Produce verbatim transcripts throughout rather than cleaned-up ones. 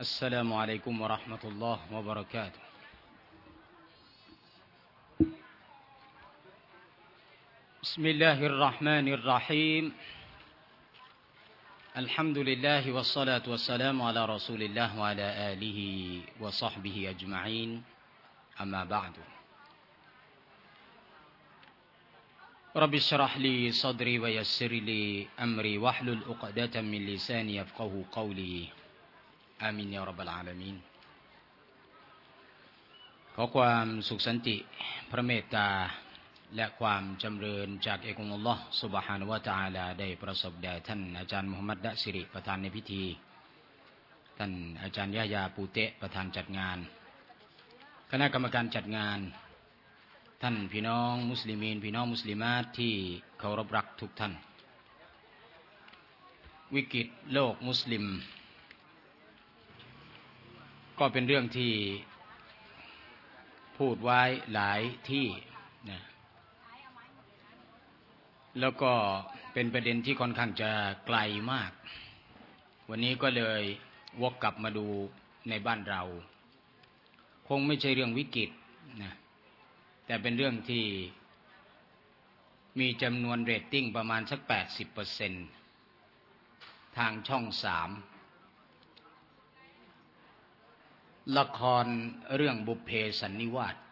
السلام عليكم ورحمة الله وبركاته بسم الله الرحمن الرحيم الحمد لله والصلاة والسلام على رسول الله وعلى آله وصحبه أجمعين أما بعد رب اشرح لي صدري ويسر لي أمري واحلل عقدة من لساني يفقهوا قوليอามินยารับบลอาลามีนขอความสุขสันติพระเมตตาและความจำเริญจากเอกองค์อัลลอฮ์ซุบฮานะฮูวะตะอาลาได้ประสบแด่ท่านอาจารย์มุฮัมมัด ดะสิริประธานในพิธีท่านอาจารย์ยะยาปูเตะประธานจัดงานคณะกรรมการจัดงานท่านพี่น้องมุสลิมีนพี่น้องมุสลิมาตที่เคารพรักทุกท่านวิกฤตโลกมุสลิมก็เป็นเรื่องที่พูดไว้หลายที่นะแล้วก็เป็นประเด็นที่ค่อนข้างจะไกลมากวันนี้ก็เลยวกกลับมาดูในบ้านเราคงไม่ใช่เรื่องวิกฤตนะแต่เป็นเรื่องที่มีจำนวนเรตติ้งประมาณสัก แปดสิบเปอร์เซ็นต์ ทางช่องสามละครเรื่องบุพเพสันนิวาส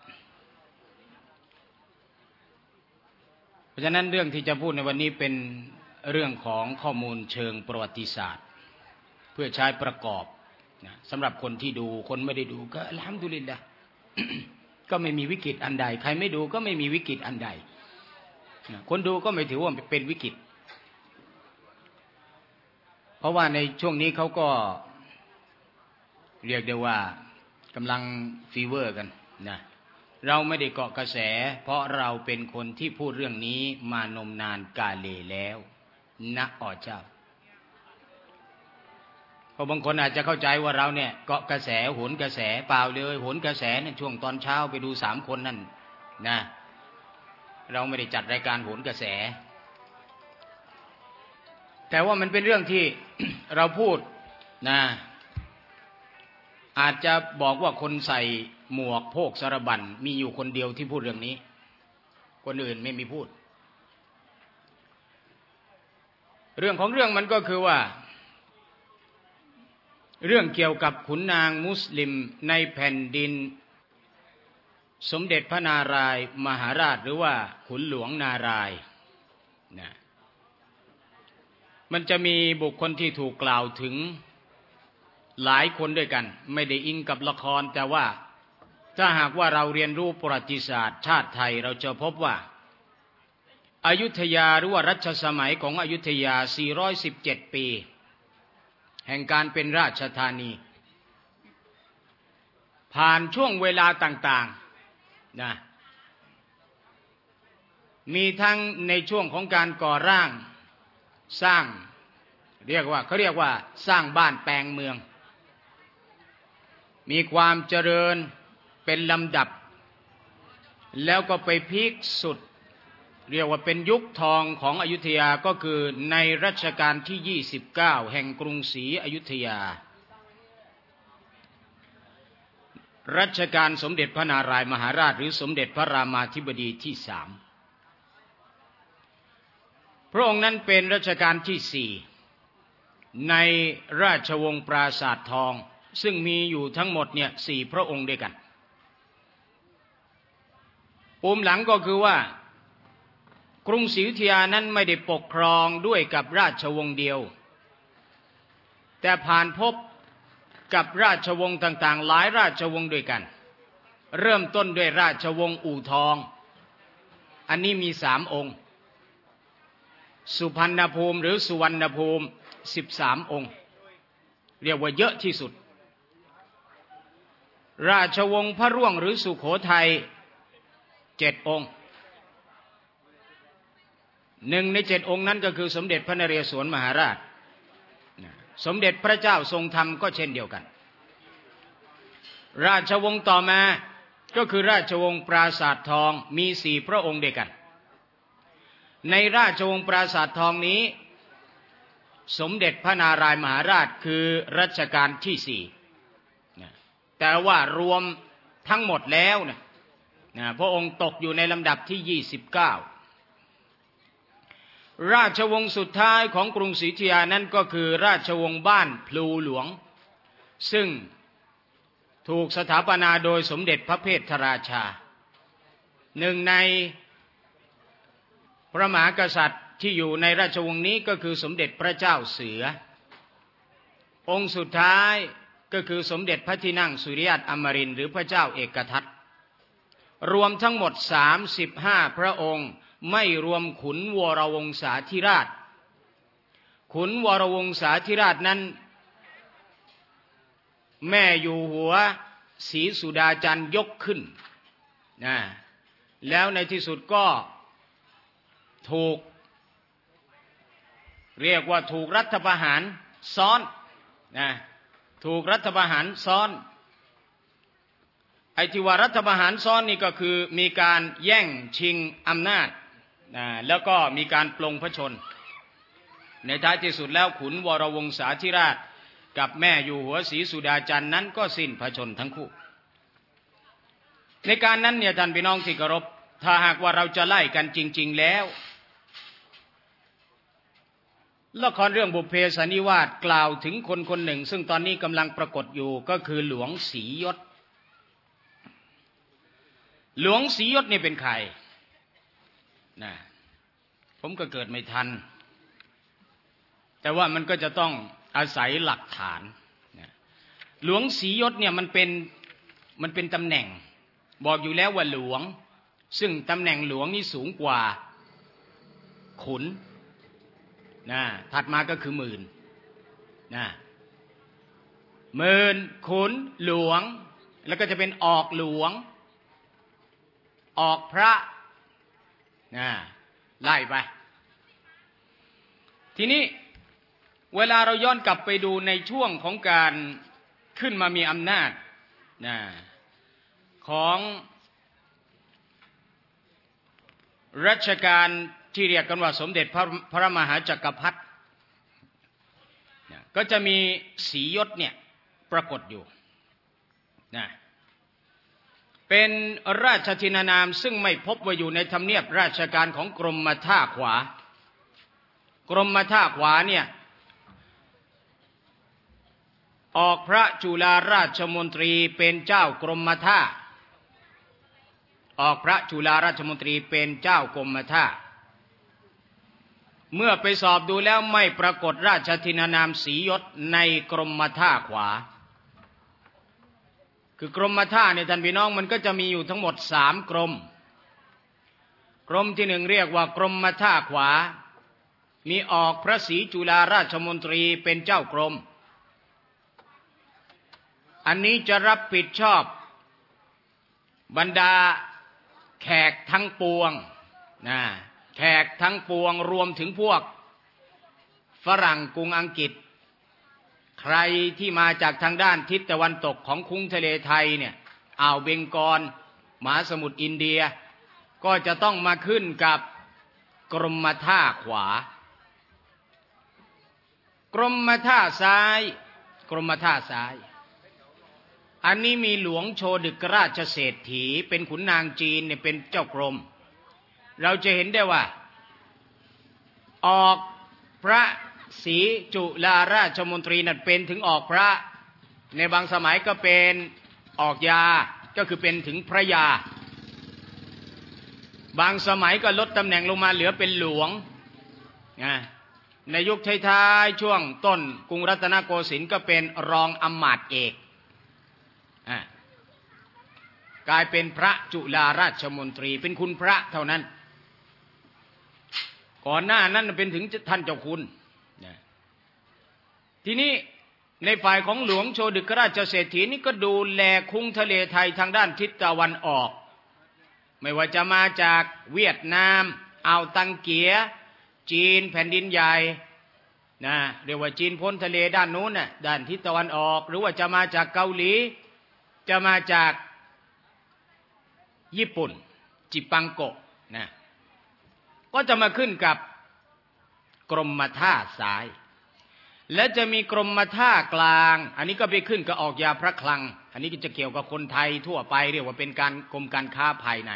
เพราะฉะนั้นเรื่องที่จะพูดในวันนี้เป็นเรื่องของข้อมูลเชิงประวัติศาสตร์เพื่อใช้ประกอบนะสำหรับคนที่ดูคนไม่ได้ดูก็อัลฮัมดุลิลละห์ ก็ไม่มีวิกฤตอันใดใครไม่ดูก็ไม่มีวิกฤตอันใดนะคนดูก็ไม่ถือว่าเป็นวิกฤตเพราะว่าในช่วงนี้เขาก็เรียกได้ว่ากำลังฟีเวอร์กันนะเราไม่ได้เกาะกระแสเพราะเราเป็นคนที่พูดเรื่องนี้มานมนานกาเลแล้วนะอ๋อเจ้าเพราะบางคนอาจจะเข้าใจว่าเราเนี่ยเกาะกระแสโหนกระแสเปล่าเลยโหนกระแสนั่นช่วงตอนเช้าไปดูสามคนนั่นนะเราไม่ได้จัดรายการโหนกระแสแต่ว่ามันเป็นเรื่องที่ เราพูดนะอาจจะบอกว่าคนใส่หมวกโพกสารบัญมีอยู่คนเดียวที่พูดเรื่องนี้คนอื่นไม่มีพูดเรื่องของเรื่องมันก็คือว่าเรื่องเกี่ยวกับขุนนางมุสลิมในแผ่นดินสมเด็จพระนารายณ์มหาราชหรือว่าขุนหลวงนารายณ์นะมันจะมีบุคคลที่ถูกกล่าวถึงหลายคนด้วยกันไม่ได้อิงกับละครแต่ว่าถ้าหากว่าเราเรียนรู้ประวัติศาสตร์ชาติไทยเราจะพบว่าอยุธยาหรือว่ารัชสมัยของอยุธยาสี่ร้อยสิบเจ็ดปีแห่งการเป็นราชธานีผ่านช่วงเวลาต่างๆนะมีทั้งในช่วงของการก่อร่างสร้างเรียกว่าเขาเรียกว่าสร้างบ้านแปลงเมืองมีความเจริญเป็นลำดับแล้วก็ไปพีคสุดเรียกว่าเป็นยุคทองของอยุธยาก็คือในรัชกาลที่ยี่สิบเก้าแห่งกรุงศรีอยุธยารัชกาลสมเด็จพระนารายณ์มหาราชหรือสมเด็จพระรามาธิบดีที่สามพระองค์นั้นเป็นรัชกาลที่สี่ในราชวงศ์ปราสาททองซึ่งมีอยู่ทั้งหมดเนี่ยสี่พระองค์ด้วยกันปุ่มหลังก็คือว่ากรุงศรีอยุธยานั้นไม่ได้ปกครองด้วยกับราชวงศ์เดียวแต่ผ่านพบกับราชวงศ์ต่างๆหลายราชวงศ์ด้วยกันเริ่มต้นด้วยราชวงศ์อู่ทองอันนี้มีสามองค์สุพรรณภูมิหรือสุวรรณภูมิสิบสามองค์เรียกว่าเยอะที่สุดราชวงศ์พระร่วงหรือสุโขทัยเจ็ดองค์หนึ่งในเจ็ดองค์นั้นก็คือสมเด็จพระนเรศวรมหาราชสมเด็จพระเจ้าทรงธรรมก็เช่นเดียวกันราชวงศ์ต่อมาก็คือราชวงศ์ปราสาททองมีสี่พระองค์ด้วยกันในราชวงศ์ปราสาททองนี้สมเด็จพระนารายณ์มหาราชคือรัชกาลที่สี่แต่ว่ารวมทั้งหมดแล้วนะนะพระองค์ตกอยู่ในลำดับที่ยี่สิบเก้าราชวงศ์สุดท้ายของกรุงศรีอยุธยานั้นก็คือราชวงศ์บ้านพลูหลวงซึ่งถูกสถาปนาโดยสมเด็จพระเพทราชาหนึ่งในพระมหากษัตริย์ที่อยู่ในราชวงศ์นี้ก็คือสมเด็จพระเจ้าเสือองค์สุดท้ายก็คือสมเด็จพระที่นั่งสุริยัตอมรินทร์หรือพระเจ้าเอกทัตรวมทั้งหมดสามสิบห้าพระองค์ไม่รวมขุนวรวงศาธิราชขุนวรวงศาธิราชนั้นแม่อยู่หัวศรีสุดาจันทร์ยกขึ้นนะแล้วในที่สุดก็ถูกเรียกว่าถูกรัฐประหารซ้อนนะถูกรัฐประหารซ้อนไอ้ที่ว่ารัฐประหารซ้อนนี่ก็คือมีการแย่งชิงอำนาจนะแล้วก็มีการปลงพระชนในท้ายที่สุดแล้วขุนวรวงศาธิราชกับแม่อยู่หัวศรีสุดาจันทร์นั้นก็สิ้นพระชนทั้งคู่ในการนั้นเนี่ยท่านพี่น้องที่เคารพถ้าหากว่าเราจะไล่กันจริงๆแล้วละครเรื่องบุพเพสันนิวาสกล่าวถึงคนคนหนึ่งซึ่งตอนนี้กำลังปรากฏอยู่ก็คือหลวงศรียศหลวงศรียศนี่เป็นใครนะผมก็เกิดไม่ทันแต่ว่ามันก็จะต้องอาศัยหลักฐานนะหลวงศรียศเนี่ยมันเป็นมันเป็นตำแหน่งบอกอยู่แล้วว่าหลวงซึ่งตำแหน่งหลวงนี่สูงกว่าขุนนะถัดมาก็คือหมื่นนะหมื่นขุนหลวงแล้วก็จะเป็นออกหลวงออกพระนะไล่ไปทีนี้เวลาเราย้อนกลับไปดูในช่วงของการขึ้นมามีอำนาจนะของรัชกาลที่เรียกกันว่าสมเด็จพระพระมหาจักรพรรดิก็จะมีศรียศเนี่ยปรากฏอยู่นะเป็นราชทินานามซึ่งไม่พบว่าอยู่ในทำเนียบราชการของกรมท่าขวากรมท่าขวาเนี่ยออกพระจุฬาราชมนตรีเป็นเจ้ากรมท่าออกพระจุฬาราชมนตรีเป็นเจ้ากรมท่าเมื่อไปสอบดูแล้วไม่ปรากฏราชทินานามศรียศในกรมท่าขวาคือกรมท่าเนี่ยท่านพี่น้องมันก็จะมีอยู่ทั้งหมดสามกรมกรมที่หนึ่งเรียกว่ากรมท่าขวามีออกพระศรีจุฬาราชมนตรีเป็นเจ้ากรมอันนี้จะรับผิดชอบบรรดาแขกทั้งปวงนะแขกทั้งปวงรวมถึงพวกฝรั่งกรุงอังกฤษใครที่มาจากทางด้านทิศตะวันตกของคุ้งทะเลไทยเนี่ยอ่าวเบงกอลมหาสมุทรอินเดียก็จะต้องมาขึ้นกับกรมท่าขวากรมท่าซ้ายกรมท่าซ้ายอันนี้มีหลวงโชดึกราชเศรษฐีเป็นขุนนางจีนเนี่ยเป็นเจ้ากรมเราจะเห็นได้ว่าออกพระศรีจุฬาราชมนตรีนั่นเป็นถึงออกพระในบางสมัยก็เป็นออกยาก็คือเป็นถึงพระยาบางสมัยก็ลดตำแหน่งลงมาเหลือเป็นหลวงนะในยุคท้ายๆช่วงต้นกรุงรัตนโกสินทร์ก็เป็นรองอำมาตย์เอกกลายเป็นพระจุฬาราชมนตรีเป็นคุณพระเท่านั้นก่อนหน้านั้นเป็นถึงท่านเจ้าคุณทีนี้ในฝ่ายของหลวงโชดึกราชเศรษฐีนี่ก็ดูแลคุ้งทะเลไทยทางด้านทิศตะวันออกไม่ว่าจะมาจากเวียดนามอ่าวตังเกียจีนแผ่นดินใหญ่นะเรียกว่าจีนพ้นทะเลด้านนู้นน่ะด้านทิศตะวันออกหรือว่าจะมาจากเกาหลีจะมาจากญี่ปุ่นจิปังโกะนะก็จะมาขึ้นกับกรมท่าซ้ายและจะมีกรมท่ากลางอันนี้ก็ไปขึ้นกับออกยาพระคลังอันนี้ก็จะเกี่ยวกับคนไทยทั่วไปเรียกว่าเป็นการกรมการค้าภายใน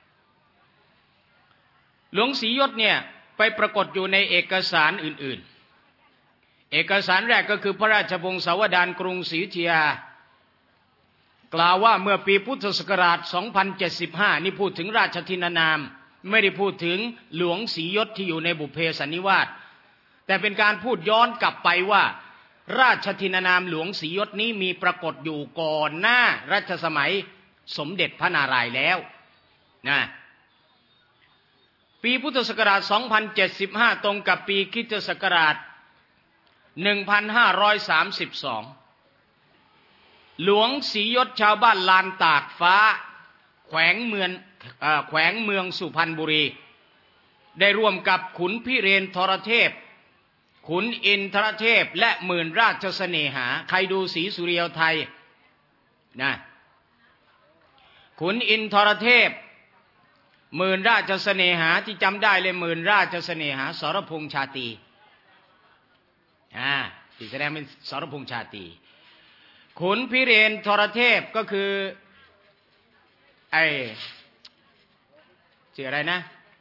หลวงศรียศเนี่ยไปปรากฏอยู่ในเอกสารอื่นๆเอกสารแรกก็คือพระราชวงศาวดารกรุงศรีอยุธยากล่าวว่าเมื่อปีพุทธศักราชสองพันเจ็ดสิบห้านี่พูดถึงราชทินานามไม่ได้พูดถึงหลวงศรียศที่อยู่ในบุพเพสันนิวาสแต่เป็นการพูดย้อนกลับไปว่าราชทินานามหลวงศรียศนี้มีปรากฏอยู่ก่อนหน้ารัชสมัยสมเด็จพระนารายณ์แล้วนะปีพุทธศักราชสองพันเจ็ดสิบห้าตรงกับปีคริสตศักราชหนึ่งพันห้าร้อยสามสิบสองหลวงศรียศชาวบ้านลานตากฟ้าแขวงเมืองเอ่อแขวงเมืองสุพรรณบุรีได้ร่วมกับขุนพิเรนทรเทพขุนอินทรเทพและหมื่นราชเสน่หาใครดูศรีสุริโยไทยนะขุนอินทรเทพหมื่นราชเสน่หาที่จำได้เลยหมื่นราชเสน่หาสรพงษ์ชาตรีอ่าที่แสดงเป็นสรพงษ์ชาตรีขุนพิเรนทรเทพก็คือไอ้ชื่ออะไรนะ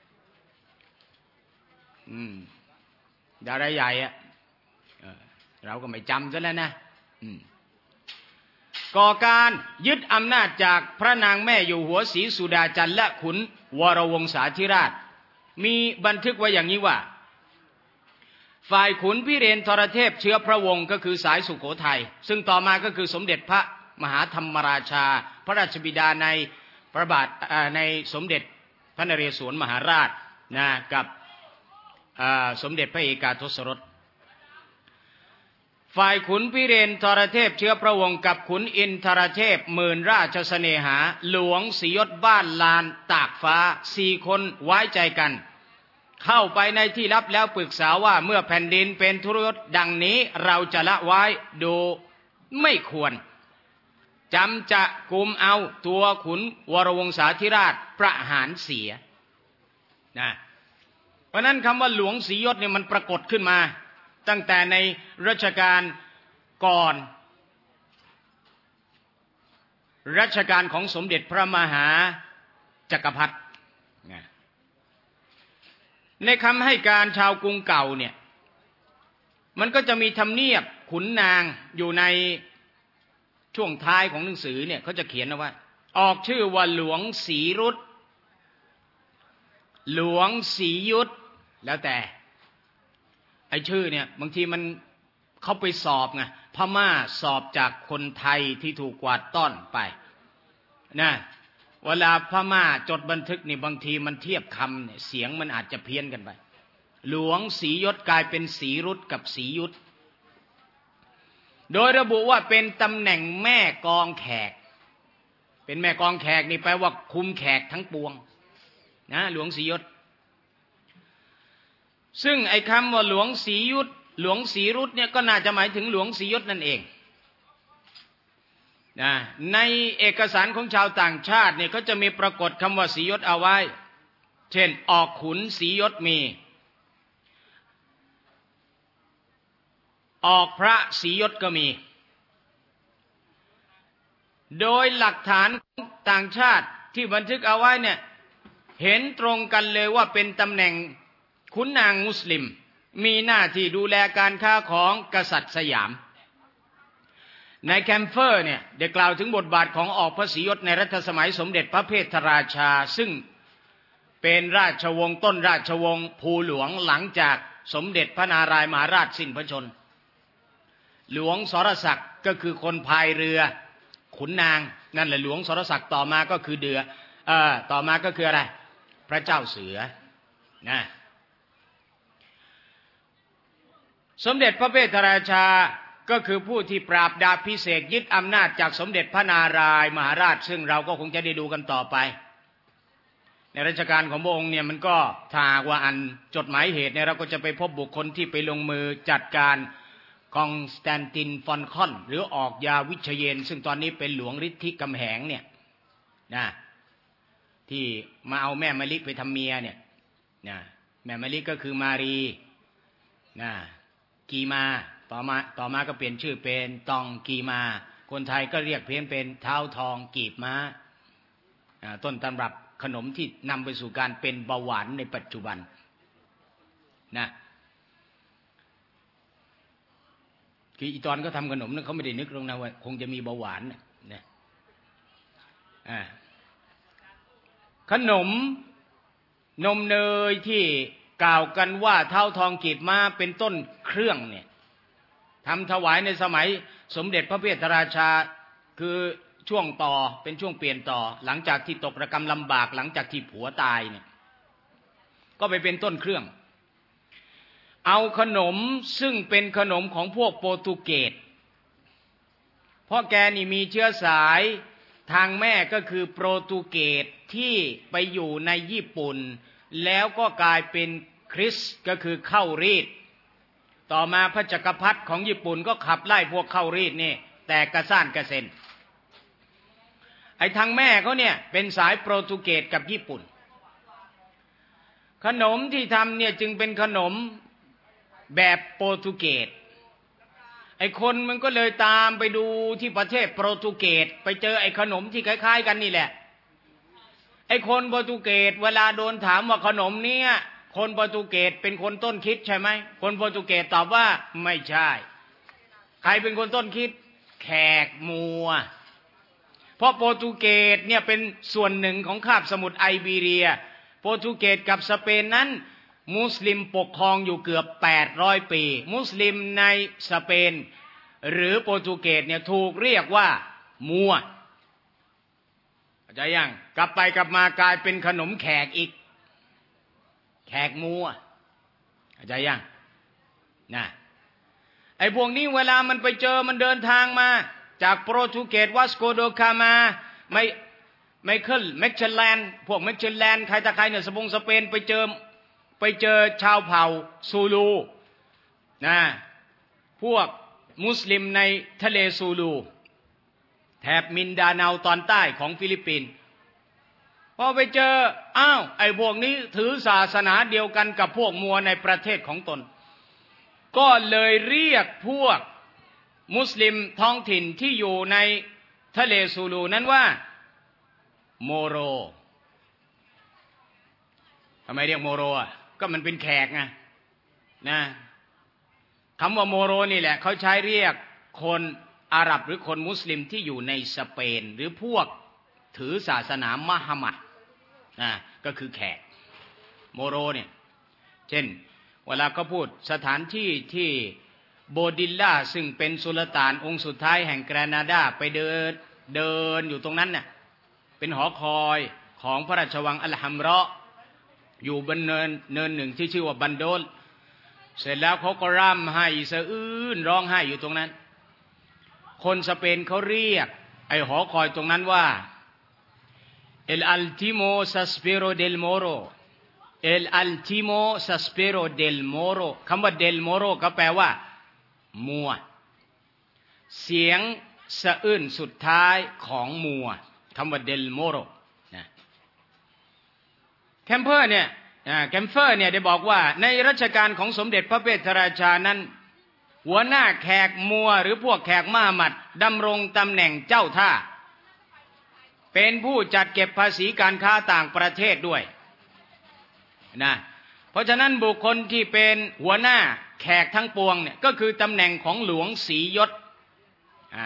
อืมดาราใหญ่อะเออเราก็ไม่จำซะแล้วนะอืมก่อการยึดอำนาจจากพระนางแม่อยู่หัวศรีสุดาจันทร์และขุนวรวงศาธิราชมีบันทึกไว้อย่างนี้ว่าฝ่ายขุนพิเรนทรเทพเชื้อพระวงศ์ก็คือสายสุโขทัยซึ่งต่อมาก็คือสมเด็จพระมหาธรรมราชาพระราชบิดาในพระบาทในสมเด็จพระนเรศวรมหาราชนะกับสมเด็จพระเอกาทศรสฝ่ายขุนพิเรนทรเทพเชื้อพระวงศ์กับขุนอินทรเทพหมื่นราชเสน่หาหลวงศรียศบ้านลานตากฟ้าสี่คนไว้ใจกันเข้าไปในที่ลับแล้วปรึกษาว่าเมื่อแผ่นดินเป็นทุรยศดังนี้เราจะละไว้ดูไม่ควรจำจะกุมเอาตัวขุนวรวงศาธิราชประหารเสียนะเพราะนั้นคำว่าหลวงศรียศเนี่ยมันปรากฏขึ้นมาตั้งแต่ในรัชกาลก่อนรัชกาลของสมเด็จพระมหาจักรพรรดิในคำให้การชาวกรุงเก่าเนี่ยมันก็จะมีธรรมเนียบขุนนางอยู่ในช่วงท้ายของหนังสือเนี่ยเขาจะเขียนเอาไว้ออกชื่อว่าหลวงศรีรุตหลวงศรียุทธแล้วแต่ไอ้ชื่อเนี่ยบางทีมันเขาไปสอบไงพม่าสอบจากคนไทยที่ถูกกวาดต้อนไปนะเวลาพม่าจดบันทึกนี่บางทีมันเทียบคำเนี่ยเสียงมันอาจจะเพี้ยนกันไปหลวงศรียศกลายเป็นศรีรุตกับศรียุทธโดยระบุว่าเป็นตำแหน่งแม่กองแขกเป็นแม่กองแขกนี่แปลว่าคุมแขกทั้งปวงนะหลวงศรียศซึ่งไอ้คำว่าหลวงศรียุทธหลวงศรีรุตเนี่ยก็น่าจะหมายถึงหลวงศรียศนั่นเองนะในเอกสารของชาวต่างชาติเนี่ยก็จะมีปรากฏคำว่าศรียศเอาไว้เช่นออกขุนศรียศมีออกพระศรียศก็มีโดยหลักฐานของต่างชาติที่บันทึกเอาไว้เนี่ยเห็นตรงกันเลยว่าเป็นตำแหน่งขุนนางมุสลิมมีหน้าที่ดูแลการค้าของกษัตริย์สยามในแคมเฟอร์เนี่ยได้กล่าวถึงบทบาทของออกพระศรียศในรัชสมัยสมเด็จพระเพทราชาซึ่งเป็นราชวงศ์ต้นราชวงศ์ภูหลวงหลังจากสมเด็จพระนารายมหาราชสิ้นพระชนม์หลวงสรศักดิ์ก็คือคนพายเรือขุนนางนั่นแหละหลวงสรศักดิ์ต่อมาก็คือเดือเอ่อต่อมาก็คืออะไรพระเจ้าเสือนะสมเด็จพระเพทราชาก็คือผู้ที่ปราบดาบพิเศษยึดอำนาจจากสมเด็จพระนารายมหาราชซึ่งเราก็คงจะได้ดูกันต่อไปในรัชกาลของพระองค์เนี่ยมันก็ถ้าว่าอันจดหมายเหตุเนี่ยเราก็จะไปพบบุคคลที่ไปลงมือจัดการคอนสแตนตินฟอนคอนหรือออกยาวิเชยนซึ่งตอนนี้เป็นหลวงฤทธิกำแหงเนี่ยนะที่มาเอาแม่มะลิไปทำเมียเนี่ยนะแม่มะลิก็คือมารีนะกีมาต่อมาต่อมาก็เปลี่ยนชื่อเป็นตองกีมาคนไทยก็เรียกเพี้ยนเป็นเท้าทองกีบม้าต้นตำรับขนมที่นำไปสู่การเป็นเบาหวานในปัจจุบันนะคืออีตอนก็ทำขนมนั้นเขาไม่ได้นึกลงนะว่าคงจะมีเบาหวานนะขนมนมเนยที่กล่าวกันว่าเท้าทองกีบม้าเป็นต้นเครื่องเนี่ยทำถวายในสมัยสมเด็จพระเพทราชาคือช่วงต่อเป็นช่วงเปลี่ยนต่อหลังจากที่ตกระกำลำบากหลังจากที่ผัวตายเนี่ยก็ไปเป็นต้นเครื่องเอาขนมซึ่งเป็นขนมของพวกโปรตุเกสเพราะแกนี่มีเชื้อสายทางแม่ก็คือโปรตุเกสที่ไปอยู่ในญี่ปุ่นแล้วก็กลายเป็นคริสต์ก็คือเข้ารีดต่อมาพระจักรพรรดิของญี่ปุ่นก็ขับไล่พวกเข้ารีดนี่แต่กระซ่านกระเซ็นไอ้ทางแม่เขาเนี่ยเป็นสายโปรตุเกสกับญี่ปุ่นขนมที่ทำเนี่ยจึงเป็นขนมแบบโปรตุเกสไอ้คนมันก็เลยตามไปดูที่ประเทศโปรตุเกสไปเจอไอ้ขนมที่คล้ายๆกันนี่แหละไอ้คนโปรตุเกสเวลาโดนถามว่าขนมเนี้ยคนโปรตุเกสเป็นคนต้นคิดใช่ไหมคนโปรตุเกสตอบว่าไม่ใช่ใครเป็นคนต้นคิดแขกมัวเพราะโปรตุเกสเนี่ยเป็นส่วนหนึ่งของคาบสมุทรไอบีเรียโปรตุเกสกับสเปนนั้นมุสลิมปกครองอยู่เกือบแปดร้อยปีมุสลิมในสเปนหรือโปรตุเกสเนี่ยถูกเรียกว่ามัวเข้าใจยังกลับไปกลับมากลายเป็นขนมแขกอีกแขกมัวเข้าใจยังนะไอ้พวกนี้เวลามันไปเจอมันเดินทางมาจากโปรตุเกสวาสโกโดกามาไม่ไม่เคิลแมกเชลแลนด์พวกแมกเชลแลนด์ใครตะใครเนี่ยสปงสเปนไปเจอไปเจอชาวเผ่าซูลูนะพวกมุสลิมในทะเลซูลูแถบมินดาเนาตอนใต้ของฟิลิปปินส์พอไปเจออ้าวไอ้พวกนี้ถือศาสนาเดียวกันกับพวกมัวในประเทศของตนก็เลยเรียกพวกมุสลิมท้องถิ่นที่อยู่ในทะเลซูลูนั้นว่าโมโรทำไมเรียกโมโรอ่ะก็มันเป็นแขกไงนะคำว่าโมโรนี่แหละเขาใช้เรียกคนอาหรับหรือคนมุสลิมที่อยู่ในสเปนหรือพวกถือศาสนามหมัดนะก็คือแขกโมโรเนี่ยเช่นเวลาเขาพูดสถานที่ที่โบดิลล่าซึ่งเป็นสุลต่านองค์สุดท้ายแห่งแกรนาดาไปเดินเดินอยู่ตรงนั้นน่ะเป็นหอคอยของพระราชวังอัลฮัมเราะห์อยู่บนเนินเนินหนึ่งที่ชื่อว่าบันโดลเสร็จแล้วเขาก็ร่ำไห้สะอื้นร้องไห้อยู่ตรงนั้นคนสเปนเขาเรียกไอ้หอคอยตรงนั้นว่า El Altimo Suspiro del Moro El Altimo Suspiro del Moro คำว่า del Moro ก็แปลว่ามัวเสียงสะอื้นสุดท้ายของมัวคำว่า del Moro นะแคมเพอร์เนี่ยแคมเฟอร์เนี่ยได้บอกว่าในรัชกาลของสมเด็จพระเพทราชานั้นหัวหน้าแขกมัวหรือพวกแขกมหมัดดำรงตำแหน่งเจ้าท่าเป็นผู้จัดเก็บภาษีการค้าต่างประเทศด้วยนะเพราะฉะนั้นบุคคลที่เป็นหัวหน้าแขกทั้งปวงเนี่ยก็คือตำแหน่งของหลวงศรียศอ่า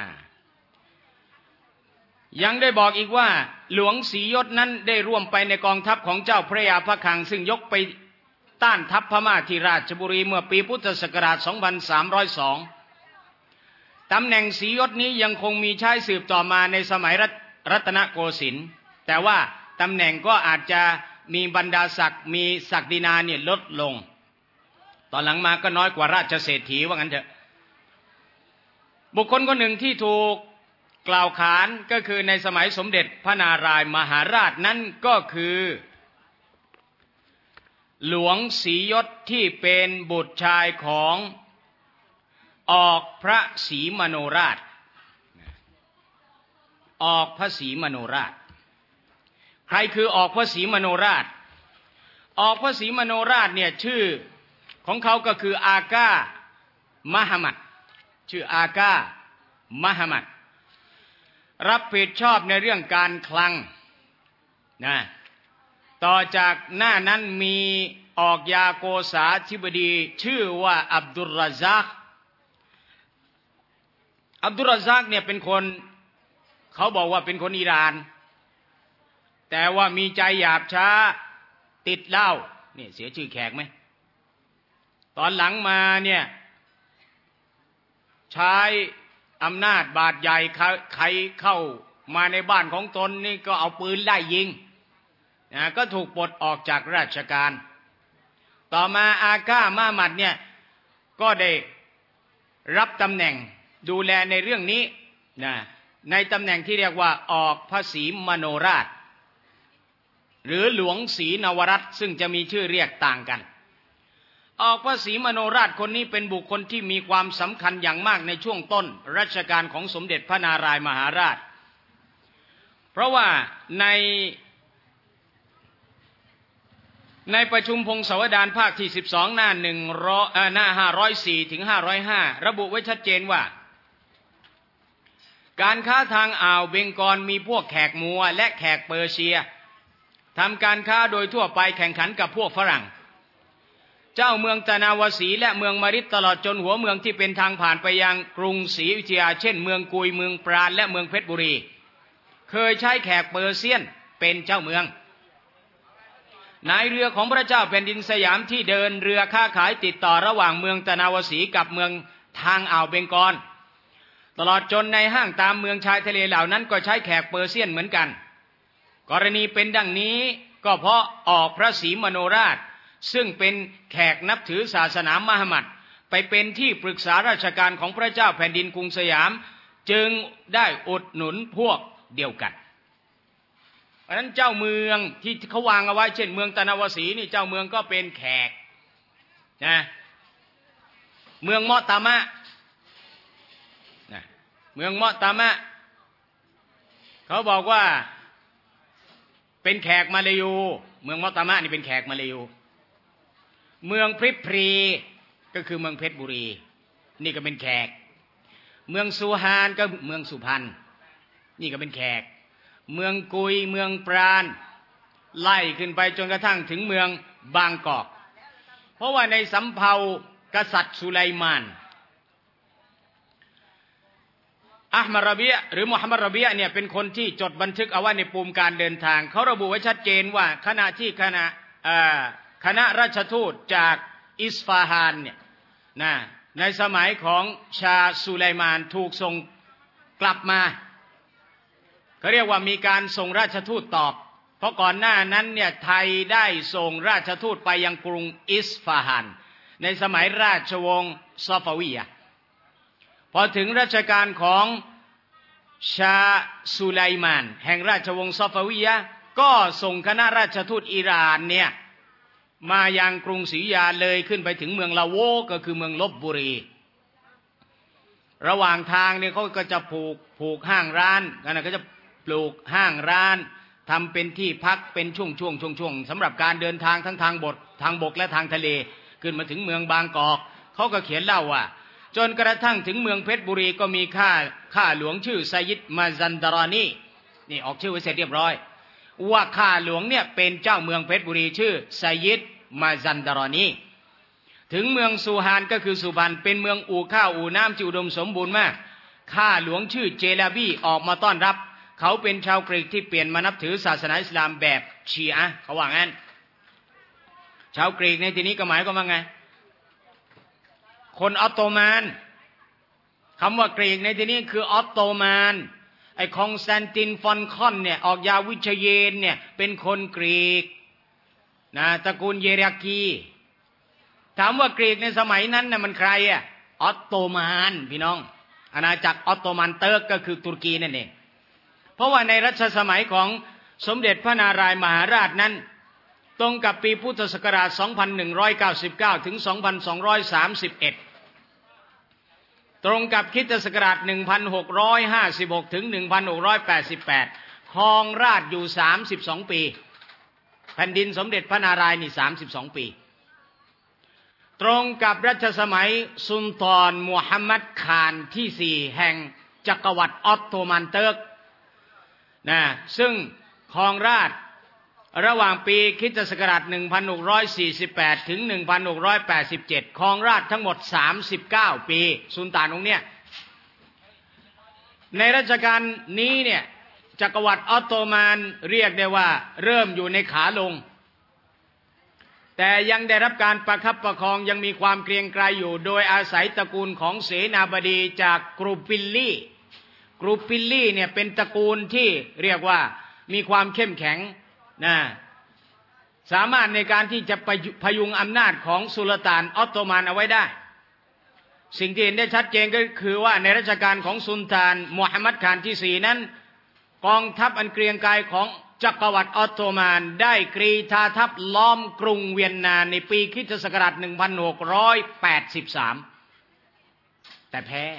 ยังได้บอกอีกว่าหลวงศรียศนั้นได้ร่วมไปในกองทัพของเจ้าพระยาพระคลังซึ่งยกไปต้านทัพพม่าที่ราชบุรีเมื่อปีพุทธศักราชสองพันสามร้อยสองตำแหน่งศรียศนี้ยังคงมีใช้สืบต่อมาในสมัยรัตนโกสินทร์แต่ว่าตำแหน่งก็อาจจะมีบรรดาศักดิ์มีศักดินาเนี่ยลดลงตอนหลังมาก็น้อยกว่าราชเศรษฐีว่างั้นเถอะบุคคลคนหนึ่งที่ถูกกล่าวขานก็คือในสมัยสมเด็จพระนารายมหาราชนั้นก็คือหลวงศรียศที่เป็นบุตรชายของออกพระศรีมโนราชออกพระศรีมโนราชใครคือออกพระศรีมโนราชออกพระศรีมโนราชเนี่ยชื่อของเขาก็คืออากามหมัดชื่ออากามหมัดรับผิดชอบในเรื่องการคลังนะต่อจากหน้านั้นมีออกยาโกษาธิบดีชื่อว่าอับดุลรซักอับดุลรซักเนี่ยเป็นคนเขาบอกว่าเป็นคนอิหร่านแต่ว่ามีใจหยาบช้าติดเหล้านี่เสียชื่อแขกไหมตอนหลังมาเนี่ยใช้อำนาจบาดใหญ่ใครเข้ามาในบ้านของตนนี่ก็เอาปืนไล่ยิงนะก็ถูกปลดออกจากราชการต่อมาอาก้ามามัดเนี่ยก็ได้รับตำแหน่งดูแลในเรื่องนี้นะในตำแหน่งที่เรียกว่าออกพระศรีมโนราชหรือหลวงศรีนวรัตน์ซึ่งจะมีชื่อเรียกต่างกันออกพระศรีมโนราชคนนี้เป็นบุคคลที่มีความสำคัญอย่างมากในช่วงต้นรัชกาลของสมเด็จพระนารายมหาราชเพราะว่าในในประชุมพงศาวดารภาคที่สิบสองหน้าหนึ่งร้อยหน้าห้าร้อยสี่ถึงห้าร้อยห้าระบุไว้ชัดเจนว่าการค้าทางอ่าวเบงกอลมีพวกแขกมัวและแขกเปอร์เซียทำการค้าโดยทั่วไปแข่งขันกับพวกฝรั่งเจ้าเมืองตะนาวสีและเมืองมาริดตลอดจนหัวเมืองที่เป็นทางผ่านไปยังกรุงศรีอยุธยาเช่นเมืองกุยเมืองปราณและเมืองเพชรบุรีเคยใช้แขกเปอร์เซียนเป็นเจ้าเมืองนายเรือของพระเจ้าแผ่นดินสยามที่เดินเรือค้าขายติดต่อระหว่างเมืองตะนาวสีกับเมืองทางอ่าวเบงกอลตลอดจนในห้างตามเมืองชายทะเลเหล่านั้นก็ใช้แขกเปอร์เซียนเหมือนกันกรณีเป็นดังนี้ก็เพราะออกพระศรีมโนราชซึ่งเป็นแขกนับถือศาสนามหมัดไปเป็นที่ปรึกษาราชการของพระเจ้าแผ่นดินกรุงสยามจึงได้อุดหนุนพวกเดียวกันเพราะนั้นเจ้าเมืองที่เขาวางเอาไว้เช่นเมืองตะนาวสีนี่เจ้าเมืองก็เป็นแขกนะเมืองมอตามะนะเมืองมอตามะเขาบอกว่าเป็นแขกมาลายูเมืองมอตามะนี่เป็นแขกมาลายูเมืองพริพรีก็คือเมืองเพชรบุรีนี่ก็เป็นแขกเมืองสุฮานก็เมืองสุพรรณนี่ก็เป็นแขกเมืองกุยเมืองปราณไล่ขึ้นไปจนกระทั่งถึงเมืองบางกอกเพราะว่าในสำเภากษัตริย์สุไลมานอัลมารบียะหรือมุฮัมมัดรบียะเนี่ยเป็นคนที่จดบันทึกเอาไว้ในปุ่มการเดินทางเขาระบุไว้ชัดเจนว่าขณะที่คณะคณะราชทูตจากอิสฟาฮานเนี่ยนะในสมัยของชาสุไลมานถูกส่งกลับมาเขาเรียกว่ามีการส่งราชทูตตอบเพราะก่อนหน้านั้นเนี่ยไทยได้ส่งราชทูตไปยังกรุงอิสฟาฮานในสมัยราชวงศ์ซอฟาวียะพอถึงรัชกาลของชาสุไลมานแห่งราชวงศ์ซอฟาวียะก็ส่งคณะราชทูตอิหร่านเนี่ยมายังกรุงศรีอยุธยาเลยขึ้นไปถึงเมืองลาโวก็คือเมืองลพบุรีระหว่างทางเนี่ยเขาก็จะผูกผูกห้างร้านกันนะก็จะปลูกห้างร้านทำเป็นที่พักเป็นช่วงช่วงช่วงช่วงสำหรับการเดินทางทั้งทางบกทางบกและทางทะเลขึ้นมาถึงเมืองบางกอกเขาก็เขียนเล่าว่าจนกระทั่งถึงเมืองเพชรบุรีก็มีข้าข้าหลวงชื่อไซยิดมาซันดารานีนี่ออกชื่อไว้เสร็จเรียบร้อยว่าข้าหลวงเนี่ยเป็นเจ้าเมืองเพชรบุรีชื่อไซยิดมาซันดารานีถึงเมืองสุฮานก็คือสุพรรณเป็นเมืองอู่ข้าวอู่น้ำที่อุดมสมบูรณ์มากข้าหลวงชื่อเจลาบีออกมาต้อนรับเขาเป็นชาวกรีกที่เปลี่ยนมานับถือศาสนาอิสลามแบบชีอะห์เขาว่างั้นชาวกรีกในที่นี้ก็หมายความว่าไงคนออตโตมันคำว่ากรีกในที่นี้คือออตโตมันไอคอนสแตนตินฟอนคอนเนี่ยออกยาวิเชเยนเนี่ยเป็นคนกรีกนะตระกูลเยรากีถามว่ากรีกในสมัยนั้นน่ะมันใครอ่ะออตโตมันพี่น้องอาณาจักรออตโตมันเติร์กก็คือตุรกีนั่นเองเพราะว่าในรัชสมัยของสมเด็จพระนารายมหาราชนั้นตรงกับปีพุทธศักราช สองพันหนึ่งร้อยเก้าสิบเก้า ถึง สองพันสองร้อยสามสิบเอ็ด ตรงกับคริสตศักราช หนึ่งพันหกร้อยห้าสิบหก ถึง หนึ่งพันหกร้อยแปดสิบแปด ครองราชอยู่สามสิบสองปีแผ่นดินสมเด็จพระนารายณ์นี่สามสิบสองปีตรงกับรัชสมัยสุลต่านมูฮัมหมัดข่านที่สี่แห่งจักรวรรดิออตโตมันเติร์กนะซึ่งครองราชย์ระหว่างปีคริสตศักราชหนึ่งพันหกร้อยสี่สิบแปดถึงหนึ่งพันหกร้อยแปดสิบเจ็ดครองราชย์ทั้งหมดสามสิบเก้าปีสุลต่านองค์เนี้ยในรัชกาลนี้เนี่ยจักรวรรดิออตโตมันเรียกได้ว่าเริ่มอยู่ในขาลงแต่ยังได้รับการประคับประคองยังมีความเกรียงไกรอยู่โดยอาศัยตระกูลของเสนาบดีจากกรุปิลลี่กรุปิลลี่เนี่ยเป็นตระกูลที่เรียกว่ามีความเข้มแข็งนะสามารถในการที่จะพยุงอำนาจของสุลต่านออตโตมันเอาไว้ได้สิ่งที่เห็นได้ชัดเจนก็คือว่าในรัชกาลของสุลต่านมูฮัมหมัดข่านที่สี่นั้นกองทัพอันเกรียงไกรของจักรวรรดิออตโตมันได้กรีธาทัพล้อมกรุงเวียนนาในปีคริสตศักราชหนึ่งพันหกร้อยแปดสิบสามแต่แพ้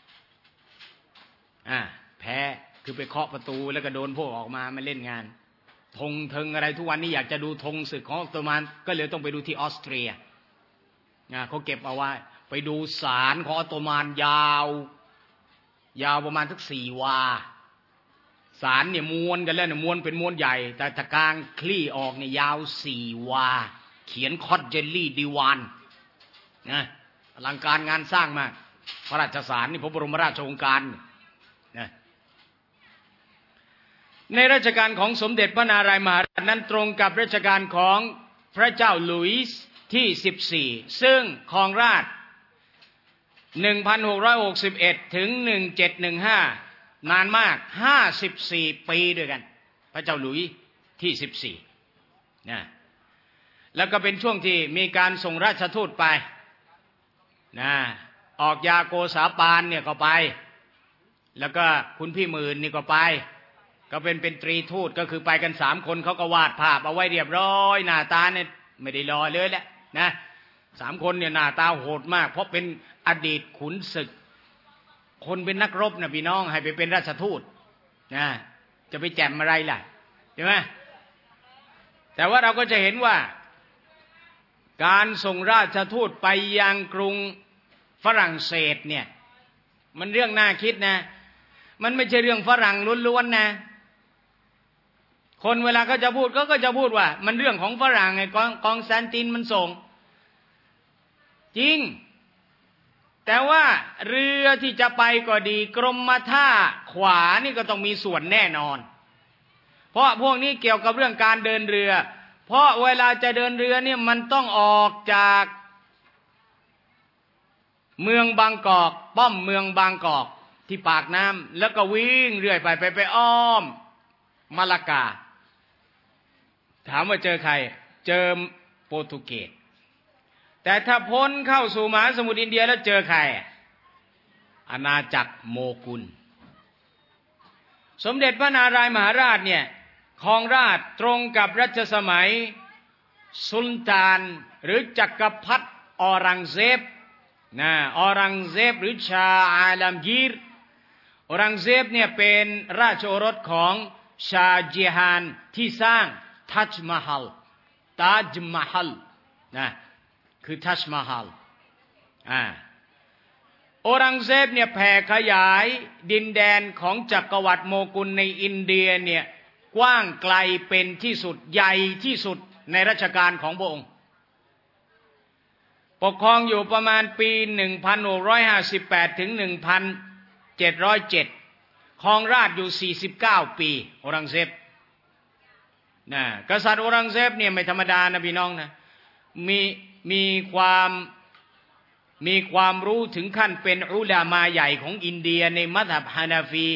อ่าแพ้คือไปเคาะประตูแล้วก็โดนพวกออกมามาเล่นงานธงเทิงอะไรทุกวันนี้อยากจะดูธงศึกของออตโตมันก็เลยต้องไปดูที่ออสเตรียอ่าเขาเก็บเอาไว้ไปดูศาลของออตโตมันยาวยาวประมาณสักสี่วาศาลเนี่ยม้วนกันแล้วเนี่ยม้วนเป็นม้วนใหญ่แต่ตะกางคลี่ออกเนี่ยยาวสี่วาเขียนคอดเจลลี่ดีวานนะอลังการงานสร้างมากพระราชศาลนี่พระบรมราชโองการนะในรัชกาลของสมเด็จพระนารายมหาราชนั้นตรงกับรัชกาลของพระเจ้าหลุยส์ที่สิบสี่ซึ่งครองราชย์หนึ่งพันหกร้อยหกสิบเอ็ดถึงหนึ่งพันเจ็ดร้อยสิบห้านานมากห้าสิบสี่ปีด้วยกันพระเจ้าหลุยส์ที่สิบสี่นะแล้วก็เป็นช่วงที่มีการส่งราชทูตไปนะออกยาโกษาปานเนี่ยก็ไปแล้วก็คุณพี่หมื่นนี่ก็ไปก็เป็นเป็นตรีทูตก็คือไปกันสามคนเขาก็วาดภาพเอาไว้เรียบร้อยหน้าตาเนี่ยไม่ได้รอเลยแหละนะสามคนเนี่ยหน้าตาโหดมากเพราะเป็นอดีตขุนศึกคนเป็นนักรบนะพี่น้องให้ไปเป็นราชทูตนะจะไปแจมอะไรล่ะใช่ไหมแต่ว่าเราก็จะเห็นว่าการส่งราชทูตไปยังกรุงฝรั่งเศสเนี่ยมันเรื่องน่าคิดนะมันไม่ใช่เรื่องฝรั่งล้วนๆนะคนเวลาเขาจะพูดก็ก็จะพูดว่ามันเรื่องของฝรั่งไงกองกองสแตนตินมันส่งจริงแต่ว่าเรือที่จะไปก็ดีกรมท่าขวานี่ก็ต้องมีส่วนแน่นอนเพราะพวกนี้เกี่ยวกับเรื่องการเดินเรือเพราะเวลาจะเดินเรือเนี่ยมันต้องออกจากเมืองบางกอกป้อมเมืองบางกอกที่ปากน้ำแล้วก็วิ่งเรื่อยไปไปไปอ้อมมาลากาถามว่าเจอใครเจอโปรตุเกสแต่ถ้าพ้นเข้าสู่มหาสมุทรอินเดียแล้วเจอใครอาณาจักรโมกุลสมเด็จพระนารายมหาราชเนี่ยครองราชย์ตรงกับรัชสมัยสุลต่านหรือจักรพรรดิออรังเซบนะออรังเซบหรือชาอาลัมกีรออรังเซบเนี่ยเป็นราชโอรสของชาจิฮานที่สร้างทัจมฮัลทัจมฮัลนะคือทัจมฮัลอ่าออรังเซบเนี่ยแผ่ขยายดินแดนของจักรวรรดิโมกุลในอินเดียเนี่ยกว้างไกลเป็นที่สุดใหญ่ที่สุดในรัชกาลของพระองค์ปกครองอยู่ประมาณปีหนึ่งพันหกร้อยห้าสิบแปดถึงหนึ่งพันเจ็ดร้อยเจ็ดครองราชย์อยู่สี่สิบเก้าปีออรังเซบนะกษัตริย์ออรังเซบเนี่ยไม่ธรรมดานะพี่น้องนะมีมีความมีความรู้ถึงขั้นเป็นอุลามาใหญ่ของอินเดียในมัซฮับฮานาฟี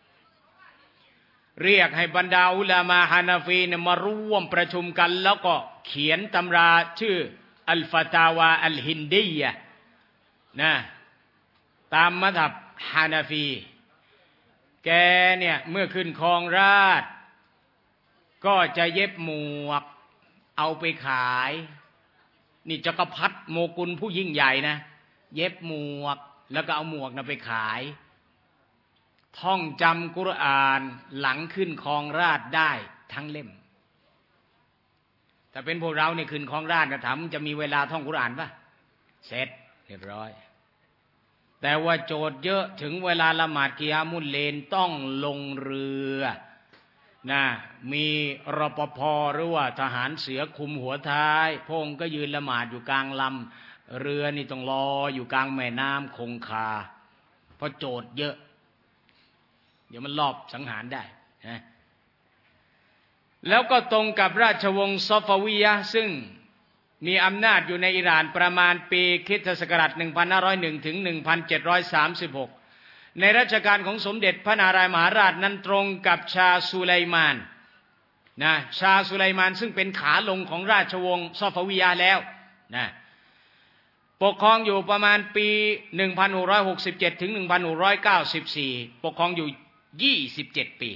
เรียกให้บรรดาอุลามาฮานาฟีเนี่ยมาร่วมประชุมกันแล้วก็เขียนตำราชื่ออัลฟาตาวาอัลฮินดียะนะตามมัซฮับฮานาฟีแกเนี่ยเมื่อขึ้นครองราชย์ก็จะเย็บหมวกเอาไปขายนี่จักรพรรดิโมกุลผู้ยิ่งใหญ่นะเย็บหมวกแล้วก็เอาหมวกนะไปขายท่องจำกุรอานหลังขึ้นครองราชย์ได้ทั้งเล่มแต่เป็นพวกเราเนี่ยขึ้นครองราชย์นะถามจะมีเวลาท่องกุรอานป่ะเสร็จเรียบร้อยแต่ว่าโจทย์เยอะถึงเวลาละหมาดกิยามุลเลนต้องลงเรือนะมีรปภ.หรือว่าทหารเสือคุมหัวท้ายพระองค์ก็ยืนละหมาดอยู่กลางลำเรือนี่ต้องรออยู่กลางแม่น้ำคงคาเพราะโจทย์เยอะเดี๋ยวมันลอบสังหารได้นะแล้วก็ตรงกับราชวงศ์ซอฟาวียะห์ซึ่งมีอำนาจอยู่ในอิหร่านประมาณปีคริสตศักราชหนึ่งพันห้าร้อยเอ็ดถึงหนึ่งพันเจ็ดร้อยสามสิบหกในรัชกาลของสมเด็จพระนารายมหาราชนั้นตรงกับชาสุไลมานนะชาสุไลมานซึ่งเป็นขาลงของราชวงศ์ซอฟาวียะห์แล้วนะปกครองอยู่ประมาณปีหนึ่งพันหกร้อยหกสิบเจ็ดถึงหนึ่งพันหกร้อยเก้าสิบสี่ปกครองอยู่ยี่สิบเจ็ดปี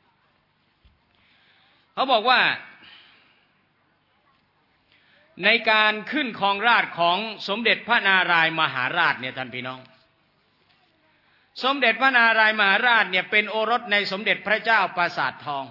เขาบอกว่าในการขึ้นครองราชย์ของสมเด็จพระนารายมหาราชเนี่ยท่านพี่น้องสมเด็จพระนารายมหาราชเนี่ยเป็นโอรสในสมเด็จพระเจ้าปราสาททอง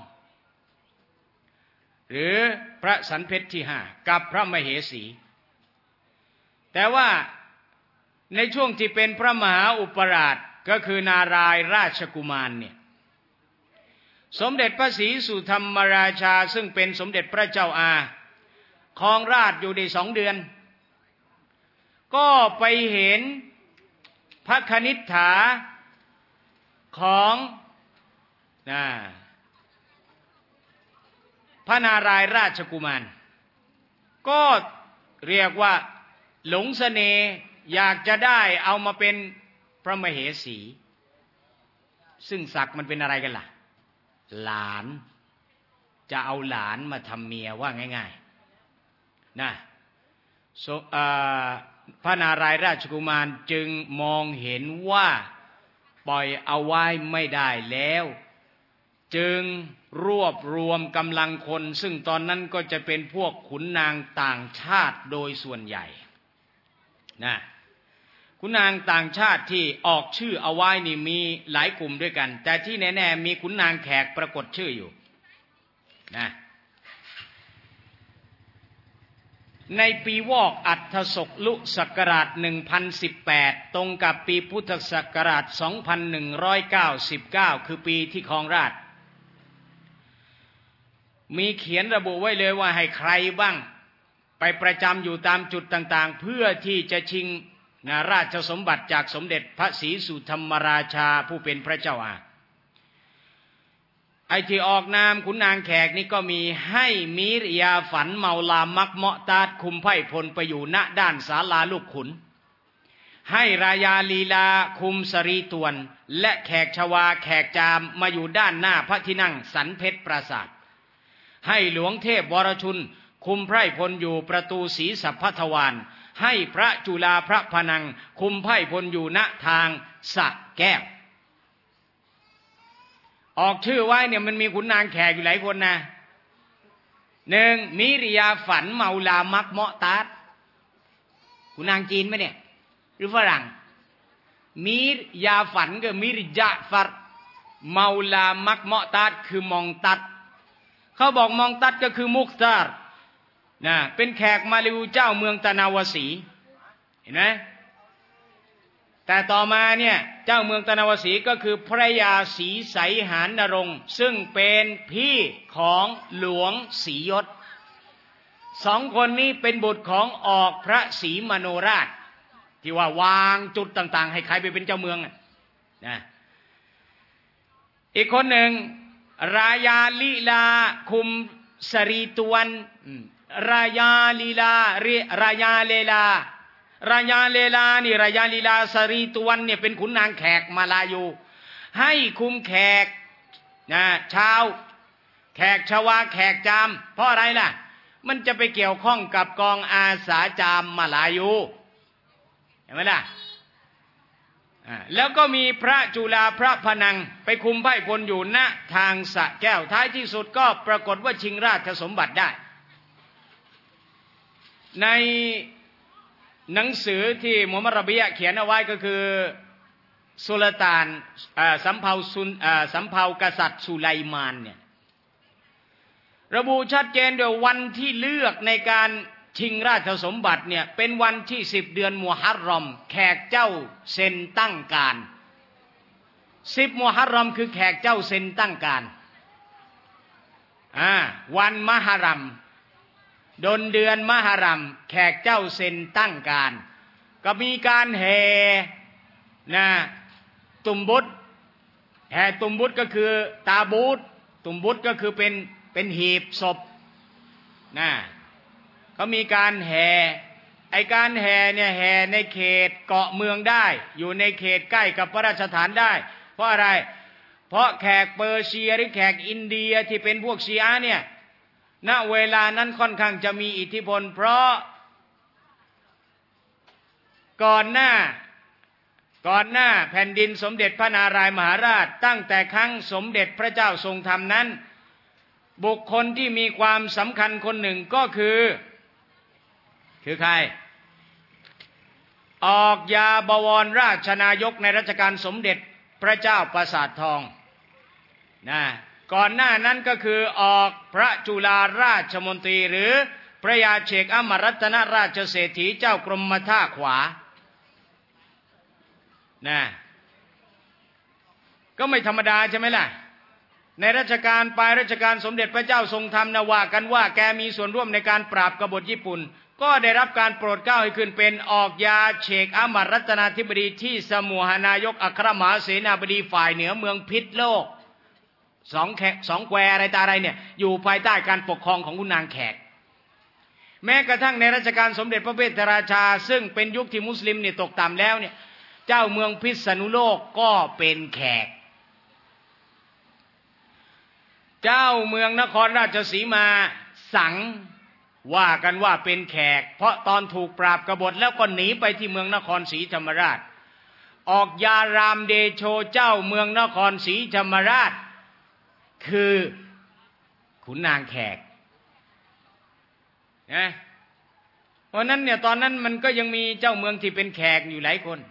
หรือพระสันเพชรที่ห้ากับพระมเหสี แต่ว่าในช่วงที่เป็นพระมหาอุปราชก็คือนารายณ์ราชกุมารเนี่ยสมเด็จพระศรีสุธรรมราชาซึ่งเป็นสมเด็จพระเจ้าอาครองราชอยู่ได้สองเดือนก็ไปเห็นพระคณิษฐาของนะพระนารายณ์ราชกุมารก็เรียกว่าหลงเสน่ห์อยากจะได้เอามาเป็นพระมเหสีซึ่งศักดิ์มันเป็นอะไรกันล่ะหลานจะเอาหลานมาทำเมียว่าง่ายๆนะพระนารายณ์ราชกุมารจึงมองเห็นว่าปล่อยเอาไว้ไม่ได้แล้วจึงรวบรวมกำลังคนซึ่งตอนนั้นก็จะเป็นพวกขุนนางต่างชาติโดยส่วนใหญ่นะขุนนางต่างชาติที่ออกชื่อเอาไว้นี่มีหลายกลุ่มด้วยกันแต่ที่แน่ๆมีขุนนางแขกปรากฏชื่ออยู่นะในปีวอกอัฏฐศกลุศักราชหนึ่งพันสิบแปดตรงกับปีพุทธศักราชสองพันหนึ่งร้อยเก้าสิบเก้าคือปีที่ครองราชย์มีเขียนระบุไว้เลยว่าให้ใครบ้างไปประจำอยู่ตามจุดต่างๆเพื่อที่จะชิงราชสมบัติจากสมเด็จพระศรีสุธรรมราชาผู้เป็นพระเจ้าอาไอ้ที่ออกนามขุนนางแขกนี่ก็มีให้มีริยาฝันเมาลามักเมาะตาดคุมไพร่พลไปอยู่ณด้านศาลาลูกขุนให้รายาลีลาคุมสรีตวนและแขกชวาแขกจามมาอยู่ด้านหน้าพระที่นั่งสันเพชรปราสาทให้หลวงเทพวรชุนคุมไพร่พลอยู่ประตูศรีสัพพทวารให้พระจุฬาพระพนังคุมไพร่พลอยู่ณทางสระแก้วออกชื่อไว้เนี่ยมันมีขุนนางแขกอยู่หลายคนนะหนึ่งมิริยาฝันเมาลามักเมาะตาดขุนนางจีนไหมเนี่ยหรือฝรั่งมิรยาฝันก็มิริยาฟัดเมาลามักเมาะตาดคือมองตัดเขาบอกมองตัดก็คือมุกตาร์นะเป็นแขกมาลิวเจ้าเมืองตะนาวสีเห็นไหมแต่ต่อมาเนี่ยเจ้าเมืองตะนาวสีก็คือพระยาศรีไสหานนรงค์ซึ่งเป็นพี่ของหลวงศรียศสองคนนี้เป็นบุตรของออกพระศรีมโนราชที่ว่าวางจุดต่างๆให้ใครไปเป็นเจ้าเมืองนะอีกคนหนึ่งรายาลีลาคุมสรีตวนรายาลีลารายาเลลารายาเลลานี่รายาลีลาสรีตวนเนี่ยเป็นขุนนางแขกมาลายูให้คุมแขกนะชาวแขกชวาแขกจามเพราะอะไรล่ะมันจะไปเกี่ยวข้องกับกองอาสาจามมาลายูเห็นไหมล่ะแล้วก็มีพระจุฬาพระพนังไปคุมไพร่พลอยู่ณทางสระแก้วท้ายที่สุดก็ปรากฏว่าชิงราชสมบัติได้ในหนังสือที่มุฮัมมัดรบียะห์เขียนเอาไว้ก็คือสุลต่านสำเภาซุนสำเภากษัตริย์สุไลมานเนี่ยระบุชัดเจนโดยวันที่เลือกในการชิงราชสมบัติเนี่ยเป็นวันที่สิบเดือนมุฮัรรอมแขกเจ้าเซ็นตั้งการสิบมุฮัรรอมคือแขกเจ้าเซ็นตั้งการอ่าวันมหรัมดนเดือนมหรัมแขกเจ้าเซนตั้งการก็มีการแห่นะตุมบุตรแห่ตุมบุตรก็คือตาบูตตุมบุตรก็คือเป็นเป็นหีบศพนะเขามีการแห่ไอการแห่เนี่ยแห่ในเขตเกาะเมืองได้อยู่ในเขตใกล้กับพระราชฐานได้เพราะอะไรเพราะแขกเปอร์เซียหรือแขกอินเดียที่เป็นพวกชีอะห์เนี่ยณเวลานั้นค่อนข้างจะมีอิทธิพลเพราะก่อนหน้าก่อนหน้าแผ่นดินสมเด็จพระนารายมหาราชตั้งแต่ครั้งสมเด็จพระเจ้าทรงธรรมนั้นบุคคลที่มีความสำคัญคนหนึ่งก็คือคือใครออกยาบวรราชนายกในรัชกาลสมเด็จพระเจ้าปราสาททองนะก่อนหน้านั้นก็คือออกพระจุฬาราชมนตรีหรือพระยาเชกอมรรัตนราชเศรษฐีเจ้ากรมท่าขวานะก็ไม่ธรรมดาใช่ไหมล่ะในรัชกาลปลายรัชกาลสมเด็จพระเจ้าทรงธรรมนะว่ากันว่าแกมีส่วนร่วมในการปราบกบฏญี่ปุ่นก็ได้รับการโปรดเกล้าให้ขึ้นเป็นออกยาเชกอมรรัตนาธิบดีที่สมุหานายกอัครมหาเสนาบดีฝ่ายเหนือเมืองพิษโลกสองแขกสองแควอะไรตาอะไรเนี่ยอยู่ภายใต้การปกครองของคุณนางแขกแม้กระทั่งในรัชกาลสมเด็จพระเบญจราชาซึ่งเป็นยุคที่มุสลิมเนี่ยตกต่ำแล้วเนี่ยเจ้าเมืองพิษณุโลกก็เป็นแขกเจ้าเมืองนครราชสีมาสังว่ากันว่าเป็นแขกเพราะตอนถูกปราบกบฏแล้วก็หนีไปที่เมืองนครศรีธรรมราชออกยารามเดโชเจ้าเมืองนครศรีธรรมราชคือขุนนางแขกนะเพราะนั้นเนี่ยตอนนั้นมันก็ยังมีเจ้าเมืองที่เป็นแขกอยู่หลายคน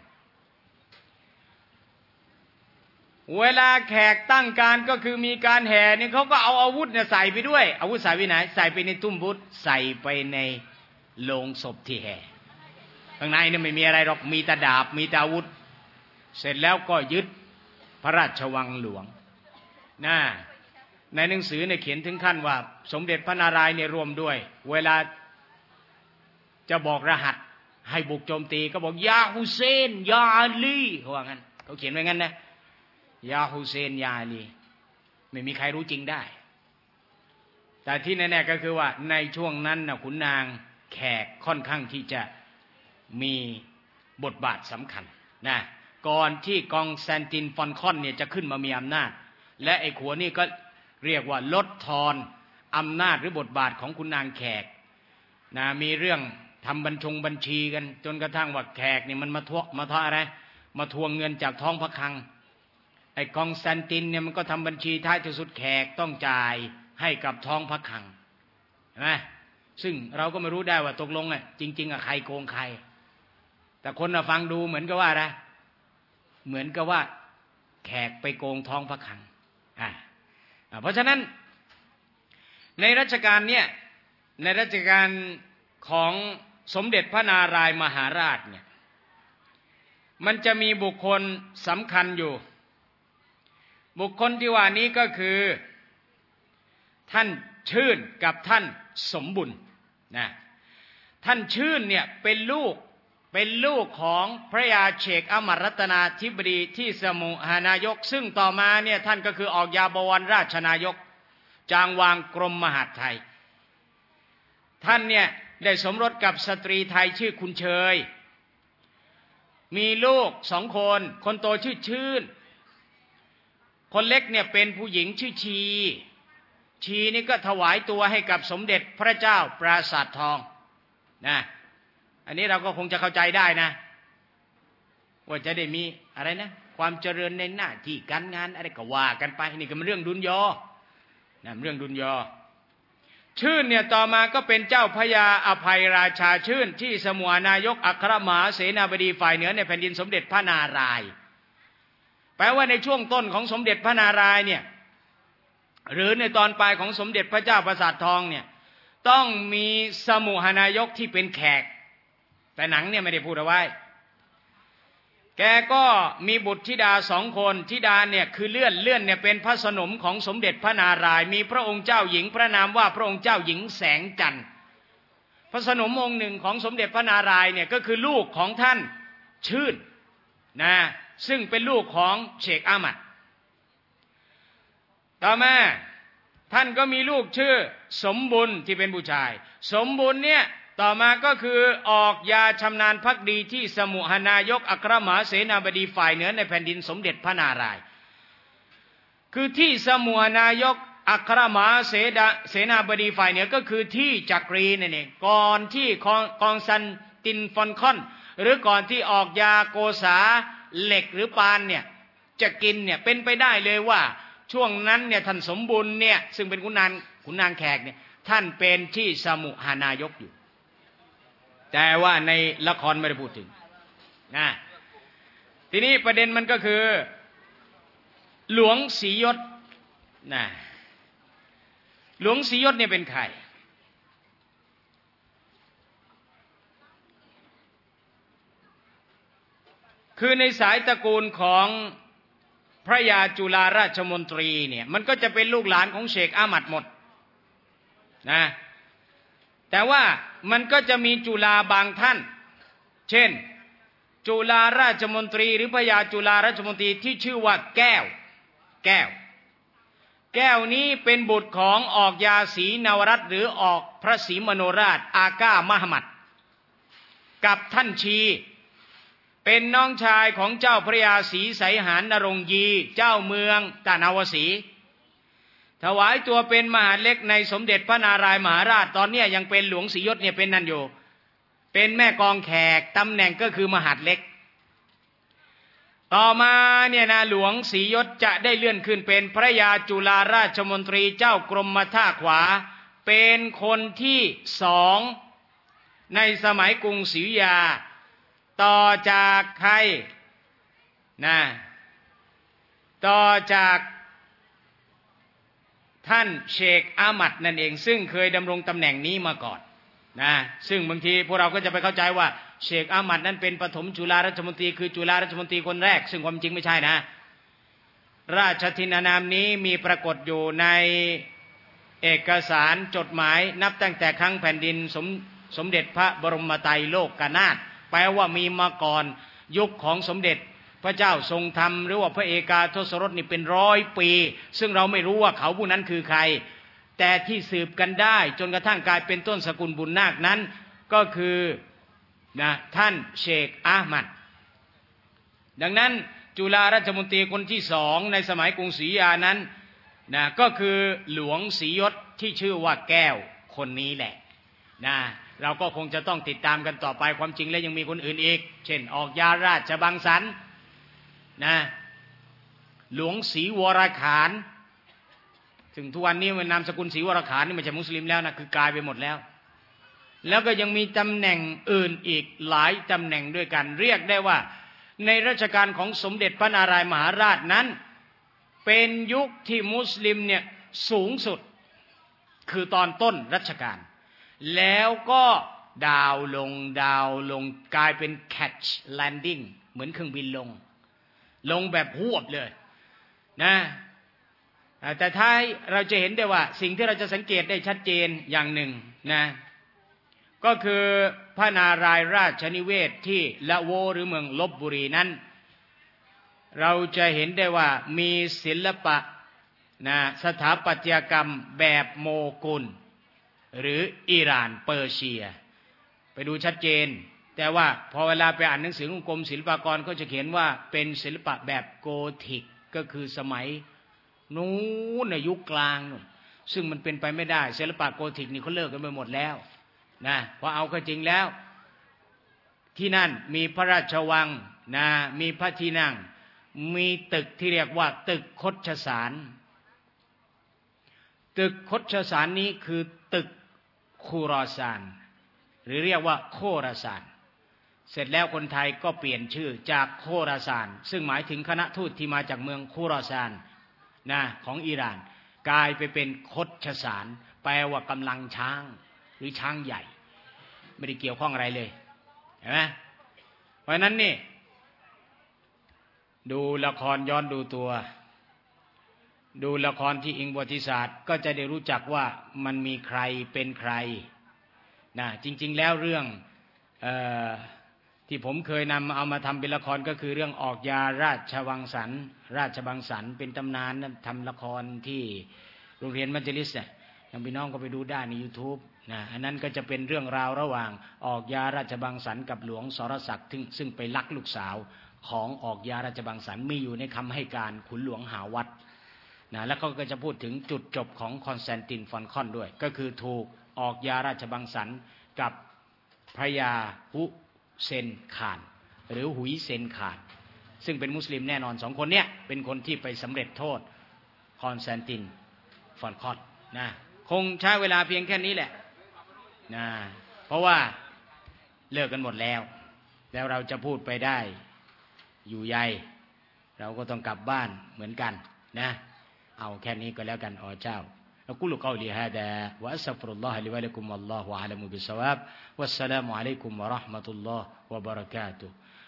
เวลาแขกตั้งการก็คือมีการแห่เนี่ยเขาก็เอาอาวุธเนี่ยใส่ไปด้วยอาวุธใส่ไปไหนใส่ไปในตุ้มบุตรใส่ไปในโลงศพที่แห่ข้างในเนี่ยไม่มีอะไรหรอกมีแต่ดาบมีแต่อาวุธเสร็จแล้วก็ยึดพระราชวังหลวงนะในหนังสือเนี่ยเขียนถึงขั้นว่าสมเด็จพระนารายณ์เนี่ยรวมด้วยเวลาจะบอกรหัสให้บุกโจมตีก็บอกยาฮุเซนยาอาลีเขาว่างั้นเขาเขียนไว้งั้นนะยาฮุเซนยาอาลีไม่มีใครรู้จริงได้แต่ที่แน่ๆก็คือว่าในช่วงนั้นนะขุนนางแขกค่อนข้างที่จะมีบทบาทสำคัญนะก่อนที่กองแซนตินฟอนคอนเนี่ยจะขึ้นมามีอำนาจและไอ้ขัวนี่ก็เรียกว่าลดทอนอำนาจหรือบทบาทของขุนนางแขกนะมีเรื่องทำบัญชงบัญชีกันจนกระทั่งว่าแขกเนี่ยมันมาทวงมาทวงอะไรมาทวงเงินจากท้องพระคลังไอ้กองแซนตินเนี่ยมันก็ทำบัญชีท้ายที่สุดแขกต้องจ่ายให้กับท้องพระคลังเห็นไหมซึ่งเราก็ไม่รู้ได้ว่าตกลงอ่ะจริงๆอ่ะใครโกงใครแต่คนฟังดูเหมือนกับว่าอะไรเหมือนกับว่าแขกไปโกงท้องพระคลังอ่าเพราะฉะนั้นในรัชกาลเนี่ยในรัชกาลของสมเด็จพระนารายณ์มหาราชเนี่ยมันจะมีบุคคลสำคัญอยู่บุคคลที่ว่านี้ก็คือท่านชื่นกับท่านสมบุญนะท่านชื่นเนี่ยเป็นลูกเป็นลูกของพระยาเชกอมรรัตนาธิบดีที่สมุหานายกซึ่งต่อมาเนี่ยท่านก็คือออกยาบวรราชนายกจางวางกรมมหาดไทยท่านเนี่ยได้สมรสกับสตรีไทยชื่อคุณเชยมีลูกสองคนคนโตชื่อชื่นคนเล็กเนี่ยเป็นผู้หญิงชื่อชีชีนี่ก็ถวายตัวให้กับสมเด็จพระเจ้าปราสาททองนะอันนี้เราก็คงจะเข้าใจได้นะว่าจะได้มีอะไรนะความเจริญในหน้าที่การงานอะไรก็ว่ากันไปนี่ก็เป็นเรื่องดุลยอนะเรื่องดุลยอชื่นเนี่ยต่อมาก็เป็นเจ้าพระยาอภัยราชาชื่นที่สมุหานายกอัครมหาเสนาบดีฝ่ายเหนือในแผ่นดินสมเด็จพระนารายณ์แปลว่าในช่วงต้นของสมเด็จพระนารายณ์เนี่ยหรือในตอนปลายของสมเด็จพระเจ้าปราสาททองเนี่ยต้องมีสมุหานายกที่เป็นแขกแต่หนังเนี่ยไม่ได้พูดเอาไว้แกก็มีบุตรธิดาสองคนธิดาเนี่ยคือเลื่อนเลื่อนเนี่ยเป็นพระสนมของสมเด็จพระนารายณ์มีพระองค์เจ้าหญิงพระนามว่าพระองค์เจ้าหญิงแสงจันทร์พระสนมองค์หนึ่งของสมเด็จพระนารายณ์เนี่ยก็คือลูกของท่านชื่นนะซึ่งเป็นลูกของเชคอามัดต่อมาท่านก็มีลูกชื่อสมบุญที่เป็นผู้ชายสมบุญเนี่ยต่อมาก็คือออกยาชำนาญภักดีที่สมุหนายกอัครมหาเสนาบดีฝ่ายเหนือในแผ่นดินสมเด็จพระนารายณ์คือที่สมุหนายกอัครมหาเสดาเสนาบดีฝ่ายเหนือก็คือที่จักรีนั่นเองก่อนที่กองซันตินฟอนคอนหรือก่อนที่ออกยาโกษาเหล็กหรือปานเนี่ยจะกินเนี่ยเป็นไปได้เลยว่าช่วงนั้นเนี่ยท่านสมบุญเนี่ยซึ่งเป็นขุนนางขุนนางแขกเนี่ยท่านเป็นที่สมุหนายกอยู่แต่ว่าในละครไม่ได้พูดถึงนะทีนี้ประเด็นมันก็คือหลวงศรียศนะหลวงศรียศเนี่ยเป็นใครคือในสายตระกูลของพระยาจุฬาราชมนตรีเนี่ยมันก็จะเป็นลูกหลานของเชคอามัดหมดนะแต่ว่ามันก็จะมีจุฬาบางท่านเช่นจุฬาราชมนตรีหรือพระยาจุฬาราชมนตรีที่ชื่อว่าแก้วแก้วแก้วนี้เป็นบุตรของออกยาศรีนวรัตน์หรือออกพระศรีมโนราชอาก้ามหมัดกับท่านชีเป็นน้องชายของเจ้าพระยาศรีไสหานนรงยีเจ้าเมืองตานาวสีถวายตัวเป็นมหาดเล็กในสมเด็จพระนารายมหาราชตอนนี้ยังเป็นหลวงศรียศเนี่ยเป็นนั่นอยู่เป็นแม่กองแขกตำแหน่งก็คือมหาดเล็กต่อมาเนี่ยนะหลวงศรียศจะได้เลื่อนขึ้นเป็นพระยาจุฬาราชมนตรีเจ้ากรมท่าขวาเป็นคนที่สองในสมัยกรุงศรีอยุธยาต่อจากใครนะต่อจากท่านเชคอามัดนั่นเองซึ่งเคยดำรงตำแหน่งนี้มาก่อนนะซึ่งบางทีพวกเราก็จะไปเข้าใจว่าเชคอามัดนั้นเป็นปฐมจุฬาราชมนตรีคือจุฬาราชมนตรีคนแรกซึ่งความจริงไม่ใช่นะราชทินานามนี้มีปรากฏอยู่ในเอกสารจดหมายนับตั้งแต่ครั้งแผ่นดินสมสมเด็จพระบรมไตรโลกนาถแปลว่ามีมาก่อนยุคของสมเด็จพระเจ้าทรงธรรมหรือว่าพระเอกาทศรสนี่เป็นร้อยปีซึ่งเราไม่รู้ว่าเขาผู้นั้นคือใครแต่ที่สืบกันได้จนกระทั่งกลายเป็นต้นสกุลบุญนาคนั้นก็คือนะท่านเชคอามัดดังนั้นจุฬาราชมนตรีคนที่สองในสมัยกรุงศรีอยุธยานั้นนะก็คือหลวงศรียศที่ชื่อว่าแก้วคนนี้แหละนะเราก็คงจะต้องติดตามกันต่อไปความจริงแล้วยังมีคนอื่นอีกเช่นออกยาราชบังสรรค์นะหลวงศรีวรขานถึงทุกวันนี้มันนามสกุลศรีวรขานนี่ไม่ใช่มุสลิมแล้วนะคือกลายไปหมดแล้วแล้วก็ยังมีตำแหน่งอื่นอีกหลายตำแหน่งด้วยกันเรียกได้ว่าในรัชกาลของสมเด็จพระนารายมหาราชนั้นเป็นยุคที่มุสลิมเนี่ยสูงสุดคือตอนต้นรัชกาลแล้วก็ดาวลงดาวลงกลายเป็น catch landing เหมือนเครื่องบินลงลงแบบหวบเลยนะแต่ท้ายเราจะเห็นได้ว่าสิ่งที่เราจะสังเกตได้ชัดเจนอย่างหนึ่งนะก็คือพระนารายราชนิเวศที่ละโวหรือเมืองลพบุรีนั้นเราจะเห็นได้ว่ามีศิลปะนะสถาปัตยกรรมแบบโมกุลหรืออิหร่านเปอร์เซียไปดูชัดเจนแต่ว่าพอเวลาไปอ่านหนังสือของกรมศิลปากรก็จะเขียนว่าเป็นศิลปะแบบโกธิกก็คือสมัยนู้นในยุคกลางนู่นซึ่งมันเป็นไปไม่ได้ศิลปะโกธิกนี่เขาเลิกกันไปหมดแล้วนะพอเอาก็จริงแล้วที่นั่นมีพระราชวังนะมีพระที่นั่งมีตึกที่เรียกว่าตึกคชสารตึกคชสารนี้คือตึกคูรอซานหรือเรียกว่าโคราซานเสร็จแล้วคนไทยก็เปลี่ยนชื่อจากโคราซานซึ่งหมายถึงคณะทูตที่มาจากเมืองคูรอซานนะของอิหร่านกลายไปเป็นคชสารแปลว่ากำลังช้างหรือช้างใหญ่ไม่ได้เกี่ยวข้องอะไรเลยเห็นไหมเพราะนั้นนี่ดูละครย้อนดูตัวดูละครที่อิงประวัติศาสตร์ก็จะได้รู้จักว่ามันมีใครเป็นใครนะจริงๆแล้วเรื่องเอ่อที่ผมเคยนำเอามาทำเป็นละครก็คือเรื่องออกยาราชวังสรรค์ราชบังสรรค์เป็นตำนานทำละครที่โรงเรียนมัจลิสเนี่ยยังพี่น้องก็ไปดูได้ใน YouTube นะอันนั้นก็จะเป็นเรื่องราวระหว่างออกยาราชบังสรรค์กับหลวงสรศักดิ์ซึ่งไปลักลูกสาวของออกยาราชบังสรรค์มีอยู่ในคำให้การขุนหลวงหาวัดนะแล้วเขาก็จะพูดถึงจุดจบของคอนสแตนตินฟอนคอนด้วยก็คือถูกออกยาราชบังสรรค์กับพระยาฮุเซนข่านหรือหุยเซนข่านซึ่งเป็นมุสลิมแน่นอนสองคนเนี้ยเป็นคนที่ไปสำเร็จโทษคอนสแตนตินฟอนคอนนะคงใช้เวลาเพียงแค่นี้แหละนะเพราะว่าเลิกกันหมดแล้วแล้วเราจะพูดไปได้อยู่ใยเราก็ต้องกลับบ้านเหมือนกันนะเอาแค่นี้ก็แล้วกันอ๋อเจ้าأقول قولي هذا وأستغفر الله لي ولكم والله أعلم بالصواب والسلام عليكم ورحمة الله وبركاته